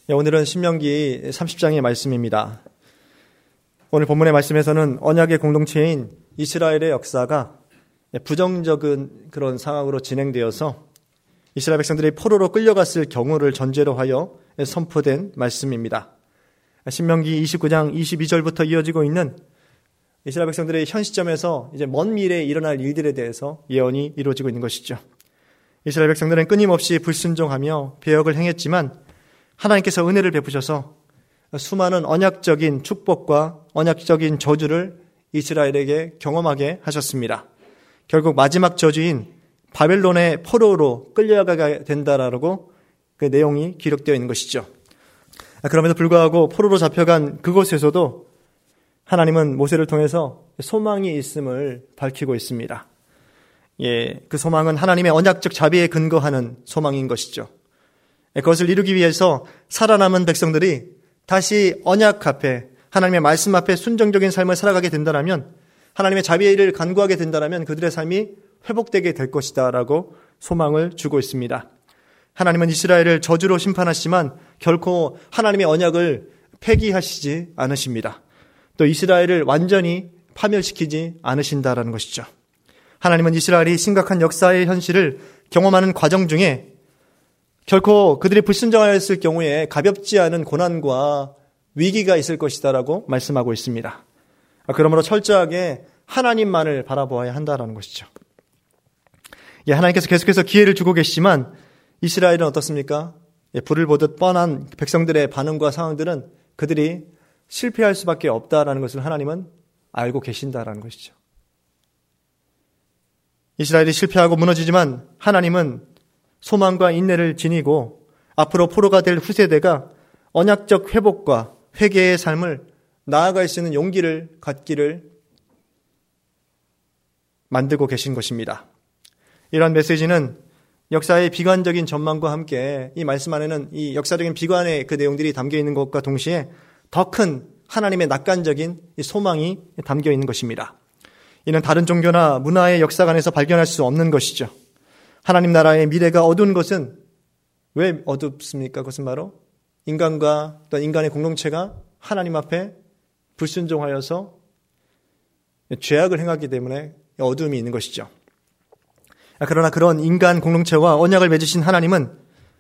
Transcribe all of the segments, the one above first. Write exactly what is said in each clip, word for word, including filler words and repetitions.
오늘은 신명기 삼십 장의 말씀입니다. 오늘 본문의 말씀에서는 언약의 공동체인 이스라엘의 역사가 부정적인 그런 상황으로 진행되어서 이스라엘 백성들이 포로로 끌려갔을 경우를 전제로 하여 선포된 말씀입니다. 신명기 이십구 장 이십이 절부터 이어지고 있는 이스라엘 백성들의 현 시점에서 이제 먼 미래에 일어날 일들에 대해서 예언이 이루어지고 있는 것이죠. 이스라엘 백성들은 끊임없이 불순종하며 배역을 행했지만 하나님께서 은혜를 베푸셔서 수많은 언약적인 축복과 언약적인 저주를 이스라엘에게 경험하게 하셨습니다. 결국 마지막 저주인 바벨론의 포로로 끌려가게 된다라고 그 내용이 기록되어 있는 것이죠. 그럼에도 불구하고 포로로 잡혀간 그곳에서도 하나님은 모세를 통해서 소망이 있음을 밝히고 있습니다. 예, 그 소망은 하나님의 언약적 자비에 근거하는 소망인 것이죠. 그것을 이루기 위해서 살아남은 백성들이 다시 언약 앞에, 하나님의 말씀 앞에 순종적인 삶을 살아가게 된다면, 하나님의 자비를 간구하게 된다면 그들의 삶이 회복되게 될 것이다 라고 소망을 주고 있습니다. 하나님은 이스라엘을 저주로 심판하시지만 결코 하나님의 언약을 폐기하시지 않으십니다. 또 이스라엘을 완전히 파멸시키지 않으신다라는 것이죠. 하나님은 이스라엘이 심각한 역사의 현실을 경험하는 과정 중에 결코 그들이 불순종하였을 경우에 가볍지 않은 고난과 위기가 있을 것이다라고 말씀하고 있습니다. 그러므로 철저하게 하나님만을 바라보아야 한다라는 것이죠. 예, 하나님께서 계속해서 기회를 주고 계시지만 이스라엘은 어떻습니까? 예, 불을 보듯 뻔한 백성들의 반응과 상황들은 그들이 실패할 수밖에 없다라는 것을 하나님은 알고 계신다라는 것이죠. 이스라엘이 실패하고 무너지지만 하나님은 소망과 인내를 지니고 앞으로 포로가 될 후세대가 언약적 회복과 회개의 삶을 나아갈 수 있는 용기를 갖기를 만들고 계신 것입니다. 이러한 메시지는 역사의 비관적인 전망과 함께 이 말씀 안에는 이 역사적인 비관의 그 내용들이 담겨 있는 것과 동시에 더 큰 하나님의 낙관적인 소망이 담겨 있는 것입니다. 이는 다른 종교나 문화의 역사관에서 발견할 수 없는 것이죠. 하나님 나라의 미래가 어두운 것은 왜 어둡습니까? 그것은 바로 인간과 또 인간의 공동체가 하나님 앞에 불순종하여서 죄악을 행하기 때문에 어두움이 있는 것이죠. 그러나 그런 인간 공동체와 언약을 맺으신 하나님은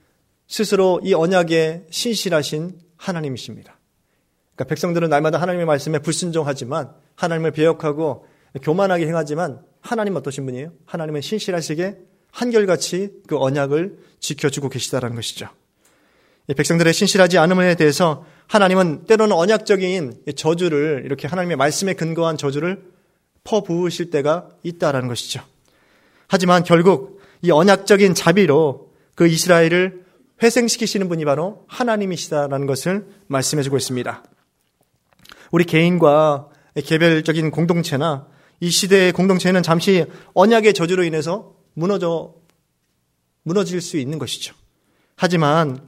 스스로 이 언약에 신실하신 하나님이십니다. 그러니까 백성들은 날마다 하나님의 말씀에 불순종하지만 하나님을 배역하고 교만하게 행하지만 하나님 어떠신 분이에요? 하나님은 신실하시게 한결같이 그 언약을 지켜주고 계시다라는 것이죠. 백성들의 신실하지 않음에 대해서 하나님은 때로는 언약적인 저주를, 이렇게 하나님의 말씀에 근거한 저주를 퍼부으실 때가 있다라는 것이죠. 하지만 결국 이 언약적인 자비로 그 이스라엘을 회생시키시는 분이 바로 하나님이시다라는 것을 말씀해주고 있습니다. 우리 개인과 개별적인 공동체나 이 시대의 공동체는 잠시 언약의 저주로 인해서 무너져, 무너질 수 있는 것이죠. 하지만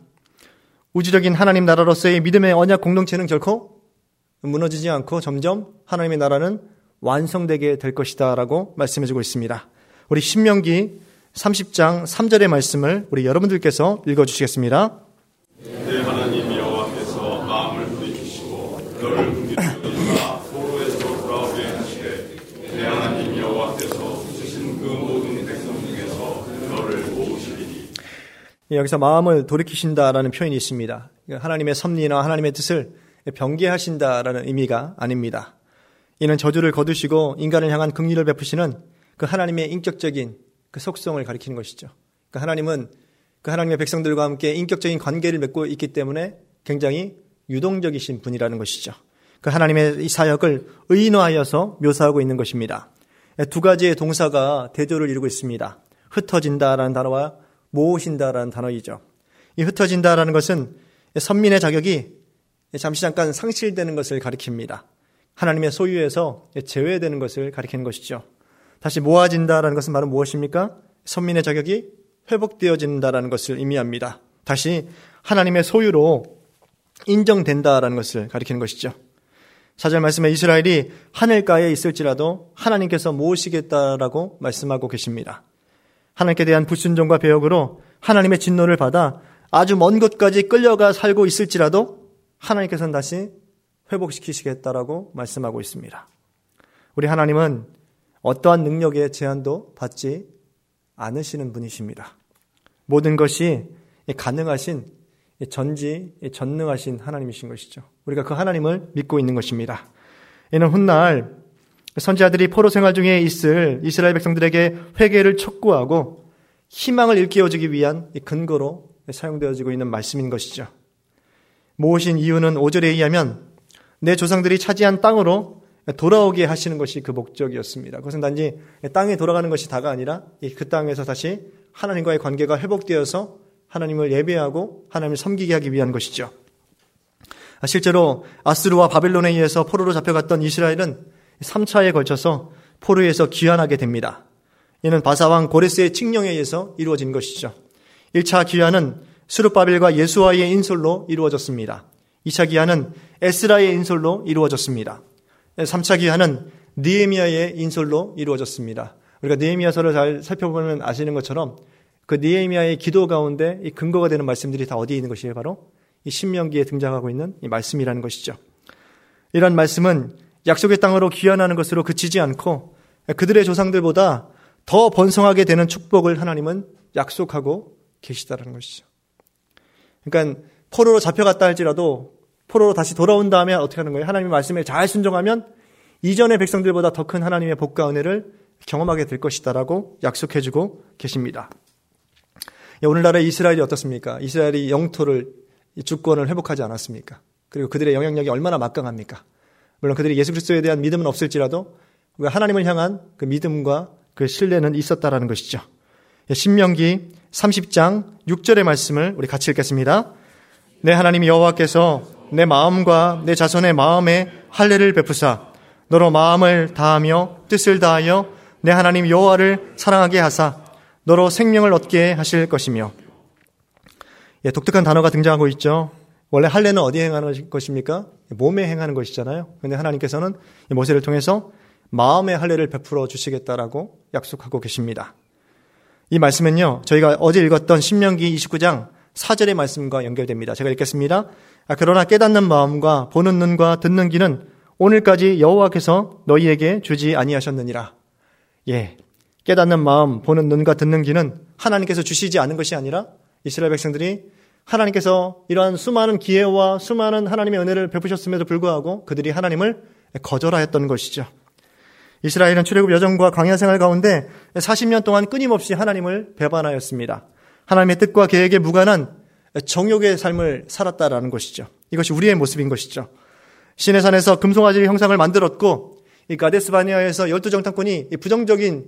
우주적인 하나님 나라로서의 믿음의 언약 공동체는 결코 무너지지 않고 점점 하나님의 나라는 완성되게 될 것이다 라고 말씀해주고 있습니다. 우리 신명기 삼십 장 삼 절의 말씀을 우리 여러분들께서 읽어주시겠습니다. 내 하나님 여호와께서 마음을 돌이키시고 너를 긍휼히 포로에서 돌아오게 하시되 내 하나님 여호와께서 붙이신 그 모든 백성 중에서 너를 모으시리니. 여기서 마음을 돌이키신다라는 표현이 있습니다. 하나님의 섭리나 하나님의 뜻을 변개하신다라는 의미가 아닙니다. 이는 저주를 거두시고 인간을 향한 긍휼을 베푸시는 그 하나님의 인격적인 그 속성을 가리키는 것이죠. 그 하나님은 그 하나님의 백성들과 함께 인격적인 관계를 맺고 있기 때문에 굉장히 유동적이신 분이라는 것이죠. 그 하나님의 이 사역을 의인화하여서 묘사하고 있는 것입니다. 두 가지의 동사가 대조를 이루고 있습니다. 흩어진다라는 단어와 모으신다라는 단어이죠. 이 흩어진다라는 것은 선민의 자격이 잠시 잠깐 상실되는 것을 가리킵니다. 하나님의 소유에서 제외되는 것을 가리키는 것이죠. 다시 모아진다라는 것은 바로 무엇입니까? 선민의 자격이 회복되어진다라는 것을 의미합니다. 다시 하나님의 소유로 인정된다라는 것을 가리키는 것이죠. 사 절 말씀에 이스라엘이 하늘가에 있을지라도 하나님께서 모으시겠다라고 말씀하고 계십니다. 하나님께 대한 불순종과 배역으로 하나님의 진노를 받아 아주 먼 곳까지 끌려가 살고 있을지라도 하나님께서는 다시 회복시키시겠다라고 말씀하고 있습니다. 우리 하나님은 어떠한 능력의 제한도 받지 않으시는 분이십니다. 모든 것이 가능하신 전지 전능하신 하나님이신 것이죠. 우리가 그 하나님을 믿고 있는 것입니다. 이는 훗날 선지자들이 포로 생활 중에 있을 이스라엘 백성들에게 회개를 촉구하고 희망을 일깨워주기 위한 근거로 사용되어지고 있는 말씀인 것이죠. 모으신 이유는 오 절에 의하면 내 조상들이 차지한 땅으로 돌아오게 하시는 것이 그 목적이었습니다. 그것은 단지 땅에 돌아가는 것이 다가 아니라 그 땅에서 다시 하나님과의 관계가 회복되어서 하나님을 예배하고 하나님을 섬기게 하기 위한 것이죠. 실제로 아수르와 바벨론에 의해서 포로로 잡혀갔던 이스라엘은 삼 차에 걸쳐서 포로에서 귀환하게 됩니다. 이는 바사왕 고레스의 칙령에 의해서 이루어진 것이죠. 일 차 귀환은 스룹바벨과 예수아의 인솔로 이루어졌습니다. 이 차 귀환은 에스라의 인솔로 이루어졌습니다. 삼 차 귀환은 느헤미야의 인솔로 이루어졌습니다. 우리가 느헤미야서를 잘 살펴보면 아시는 것처럼 그 느헤미야의 기도 가운데 이 근거가 되는 말씀들이 다 어디에 있는 것이에요? 바로 이 신명기에 등장하고 있는 이 말씀이라는 것이죠. 이런 말씀은 약속의 땅으로 귀환하는 것으로 그치지 않고 그들의 조상들보다 더 번성하게 되는 축복을 하나님은 약속하고 계시다는 것이죠. 그러니까 포로로 잡혀갔다 할지라도 포로로 다시 돌아온 다음에 어떻게 하는 거예요? 하나님의 말씀에 잘 순종하면 이전의 백성들보다 더 큰 하나님의 복과 은혜를 경험하게 될 것이다라고 약속해주고 계십니다. 오늘날의 이스라엘이 어떻습니까? 이스라엘이 영토를, 주권을 회복하지 않았습니까? 그리고 그들의 영향력이 얼마나 막강합니까? 물론 그들이 예수 그리스도에 대한 믿음은 없을지라도 하나님을 향한 그 믿음과 그 신뢰는 있었다라는 것이죠. 신명기 삼십 장 육 절의 말씀을 우리 같이 읽겠습니다. 내 하나님 여호와께서 내 마음과 내 자손의 마음에 할례를 베푸사 너로 마음을 다하며 뜻을 다하여 내 하나님 여호와를 사랑하게 하사 너로 생명을 얻게 하실 것이며. 예, 독특한 단어가 등장하고 있죠. 원래 할례는 어디에 행하는 것입니까? 몸에 행하는 것이잖아요. 그런데 하나님께서는 모세를 통해서 마음의 할례를 베풀어 주시겠다라고 약속하고 계십니다. 이 말씀은요, 저희가 어제 읽었던 신명기 이십구 장 사 절의 말씀과 연결됩니다. 제가 읽겠습니다. 아, 그러나 깨닫는 마음과 보는 눈과 듣는 귀는 오늘까지 여호와께서 너희에게 주지 아니하셨느니라. 예, 깨닫는 마음, 보는 눈과 듣는 귀는 하나님께서 주시지 않은 것이 아니라 이스라엘 백성들이 하나님께서 이러한 수많은 기회와 수많은 하나님의 은혜를 베푸셨음에도 불구하고 그들이 하나님을 거절하였던 것이죠. 이스라엘은 출애굽 여정과 광야 생활 가운데 사십 년 동안 끊임없이 하나님을 배반하였습니다. 하나님의 뜻과 계획에 무관한 정욕의 삶을 살았다라는 것이죠. 이것이 우리의 모습인 것이죠. 시내산에서 금송아지 형상을 만들었고 이 가데스 바네아에서 열두 정탐꾼이 부정적인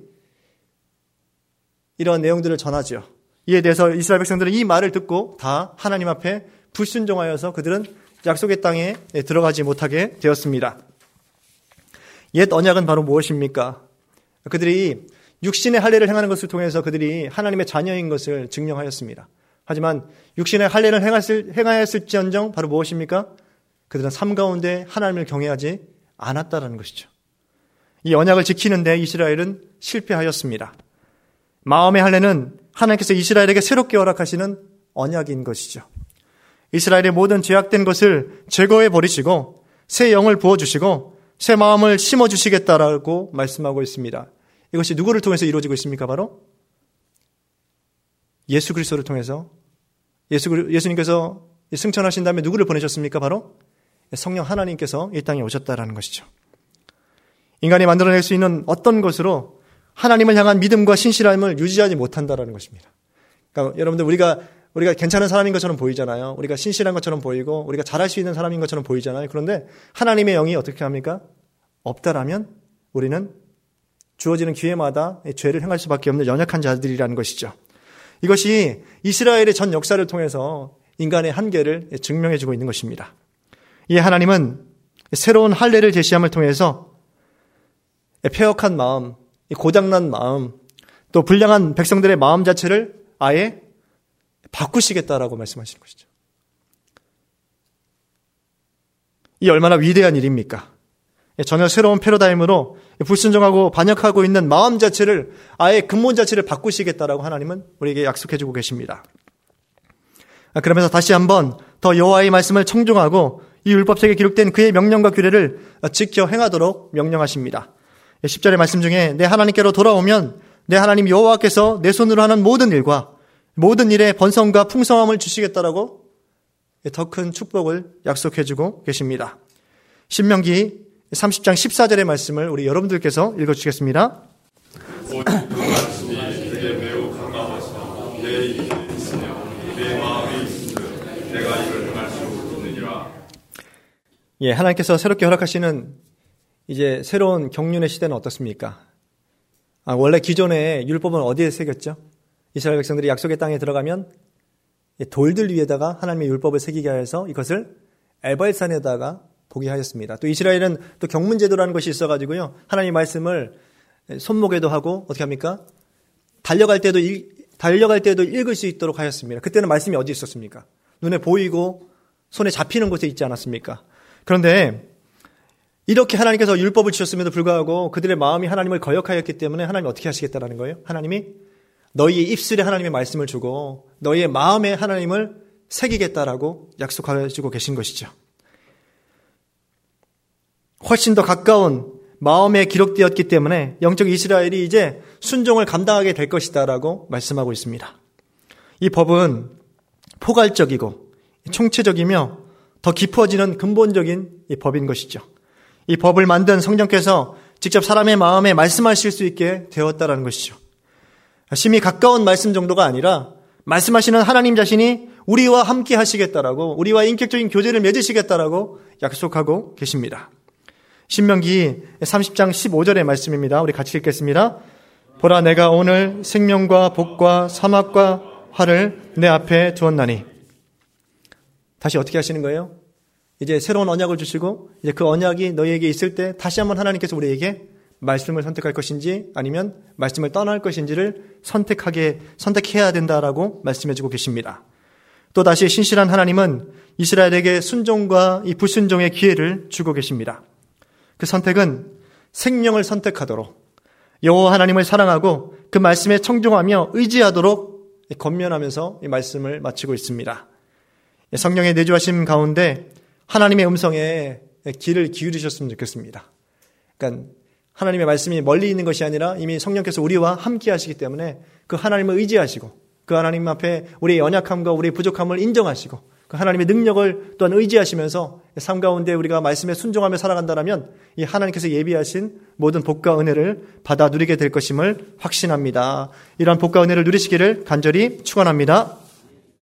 이런 내용들을 전하죠. 이에 대해서 이스라엘 백성들은 이 말을 듣고 다 하나님 앞에 불순종하여서 그들은 약속의 땅에 들어가지 못하게 되었습니다. 옛 언약은 바로 무엇입니까? 그들이 육신의 할례를 행하는 것을 통해서 그들이 하나님의 자녀인 것을 증명하였습니다. 하지만 육신의 할례를 행했을, 행하였을지언정 바로 무엇입니까? 그들은 삶 가운데 하나님을 경외하지 않았다는 것이죠. 이 언약을 지키는데 이스라엘은 실패하였습니다. 마음의 할례는 하나님께서 이스라엘에게 새롭게 허락하시는 언약인 것이죠. 이스라엘의 모든 죄악된 것을 제거해 버리시고 새 영을 부어주시고 새 마음을 심어주시겠다라고 말씀하고 있습니다. 이것이 누구를 통해서 이루어지고 있습니까? 바로 예수 그리스도를 통해서. 예수, 예수님께서 승천하신 다음에 누구를 보내셨습니까? 바로 성령 하나님께서 이 땅에 오셨다라는 것이죠. 인간이 만들어낼 수 있는 어떤 것으로 하나님을 향한 믿음과 신실함을 유지하지 못한다라는 것입니다. 그러니까 여러분들 우리가 우리가 괜찮은 사람인 것처럼 보이잖아요. 우리가 신실한 것처럼 보이고 우리가 잘할 수 있는 사람인 것처럼 보이잖아요. 그런데 하나님의 영이 어떻게 합니까? 없다라면 우리는 주어지는 기회마다 죄를 행할 수밖에 없는 연약한 자들이라는 것이죠. 이것이 이스라엘의 전 역사를 통해서 인간의 한계를 증명해주고 있는 것입니다. 이 하나님은 새로운 할례를 제시함을 통해서 폐역한 마음, 고장난 마음, 또 불량한 백성들의 마음 자체를 아예 바꾸시겠다라고 말씀하시는 것이죠. 이 얼마나 위대한 일입니까? 전혀 새로운 패러다임으로 불순종하고 반역하고 있는 마음 자체를 아예 근본 자체를 바꾸시겠다라고 하나님은 우리에게 약속해주고 계십니다. 그러면서 다시 한번 더 여호와의 말씀을 청종하고 이 율법책에 기록된 그의 명령과 규례를 지켜 행하도록 명령하십니다. 십 절의 말씀 중에 내 하나님께로 돌아오면 내 하나님 여호와께서 내 손으로 하는 모든 일과 모든 일에 번성과 풍성함을 주시겠다라고 더 큰 축복을 약속해주고 계십니다. 신명기 삼십 장 십사 절의 말씀을 우리 여러분들께서 읽어주시겠습니다. 오직 그 말씀이 내게 매우 가까워서 내 입에 있으며 내 마음에 있으며 내가 이를 행할 수 있느니라. 예, 하나님께서 새롭게 허락하시는 이제 새로운 경륜의 시대는 어떻습니까? 아, 원래 기존의 율법은 어디에 새겼죠? 이스라엘 백성들이 약속의 땅에 들어가면 돌들 위에다가 하나님의 율법을 새기게 하여서 이것을 에발산에다가 보게 하였습니다. 또 이스라엘은 또 경문제도라는 것이 있어가지고요, 하나님의 말씀을 손목에도 하고 어떻게 합니까? 달려갈 때도 읽, 달려갈 때도 읽을 수 있도록 하였습니다. 그때는 말씀이 어디 있었습니까? 눈에 보이고 손에 잡히는 곳에 있지 않았습니까? 그런데 이렇게 하나님께서 율법을 주셨음에도 불구하고 그들의 마음이 하나님을 거역하였기 때문에 하나님이 어떻게 하시겠다라는 거예요? 하나님이 너희의 입술에 하나님의 말씀을 주고 너희의 마음에 하나님을 새기겠다라고 약속하시고 계신 것이죠. 훨씬 더 가까운 마음에 기록되었기 때문에 영적 이스라엘이 이제 순종을 감당하게 될 것이다라고 말씀하고 있습니다. 이 법은 포괄적이고 총체적이며 더 깊어지는 근본적인 이 법인 것이죠. 이 법을 만든 성령께서 직접 사람의 마음에 말씀하실 수 있게 되었다라는 것이죠. 심히 가까운 말씀 정도가 아니라 말씀하시는 하나님 자신이 우리와 함께 하시겠다라고, 우리와 인격적인 교제를 맺으시겠다라고 약속하고 계십니다. 신명기 삼십 장 십오 절의 말씀입니다. 우리 같이 읽겠습니다. 보라, 내가 오늘 생명과 복과 사막과 화를 내 앞에 두었나니. 다시 어떻게 하시는 거예요? 이제 새로운 언약을 주시고 이제 그 언약이 너희에게 있을 때 다시 한번 하나님께서 우리에게 말씀을 선택할 것인지 아니면 말씀을 떠날 것인지를 선택하게 선택해야 된다라고 말씀해주고 계십니다. 또 다시 신실한 하나님은 이스라엘에게 순종과 이 불순종의 기회를 주고 계십니다. 그 선택은 생명을 선택하도록, 여호와 하나님을 사랑하고 그 말씀에 청종하며 의지하도록 권면하면서 이 말씀을 마치고 있습니다. 성령의 내주하심 가운데 하나님의 음성에 귀를 기울이셨으면 좋겠습니다. 그러니까 하나님의 말씀이 멀리 있는 것이 아니라 이미 성령께서 우리와 함께 하시기 때문에 그 하나님을 의지하시고 그 하나님 앞에 우리의 연약함과 우리의 부족함을 인정하시고 그 하나님의 능력을 또한 의지하시면서 삶 가운데 우리가 말씀에 순종하며 살아간다면 이 하나님께서 예비하신 모든 복과 은혜를 받아 누리게 될 것임을 확신합니다. 이러한 복과 은혜를 누리시기를 간절히 축원합니다.